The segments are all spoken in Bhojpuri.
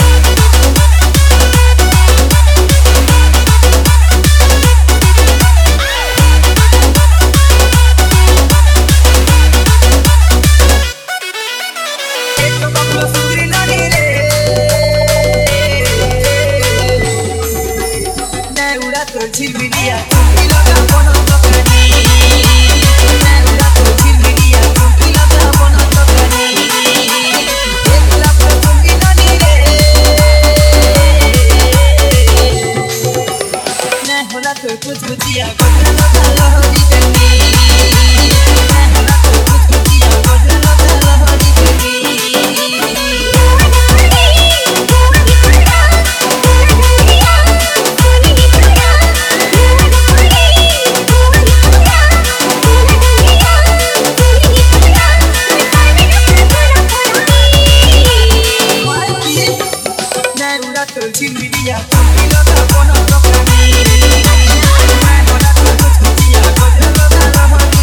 झिलमिलिया चुटकी लगा बनो तकनी उड़ा तो झिलमिलिया चुटकी लगा बनो तकनी एक लाख चुटकी ननी रे मैं होला तो कुछ बुझिया गोदरा लगा लहरी बेनी मैं होला तो कुछ बुझिया गोदरा लगा लहरी बेनी झिलमिलिया चुटकी लगा बनो तकनी मैं होला तो कुछ बुझिया गोदरा लगा लहरी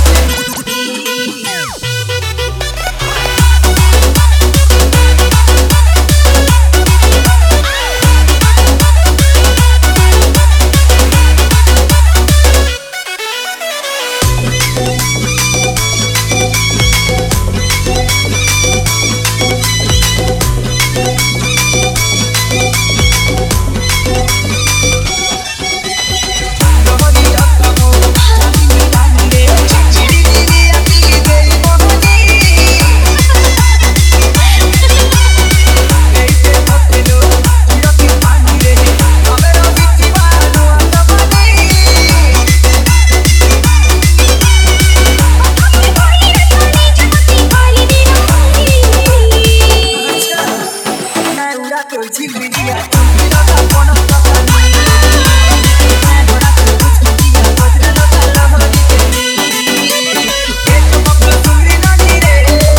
झिलमिलिया चुटकी लगा बनो तकनी मैं होला तो कुछ बुझिया गोदरा लगा लहरी बेनी एक बबल सुंदरी ननी रे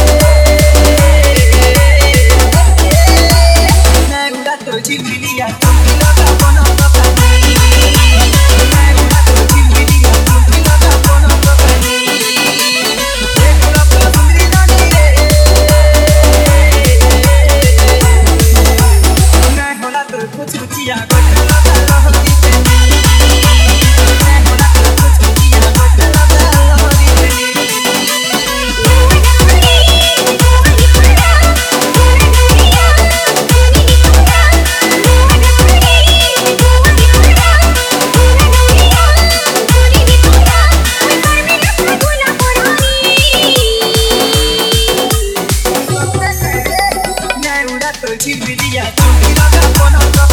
मैं उड़ा तो झिलमिलिया चुटकी लगा बनो तकनी मैं उड़ा तो झिलमिलिया चुटकी लगा बनो तकनी एक बबल सुंदरी ननी रे कुछ बुझिया गोदरा लगा लहरी बेनी मैं होला तो कुछ बुझिया गोदरा लगा लहरी बेनी मैं उड़ा तो झिलमिलिया चुटकी लगा बनो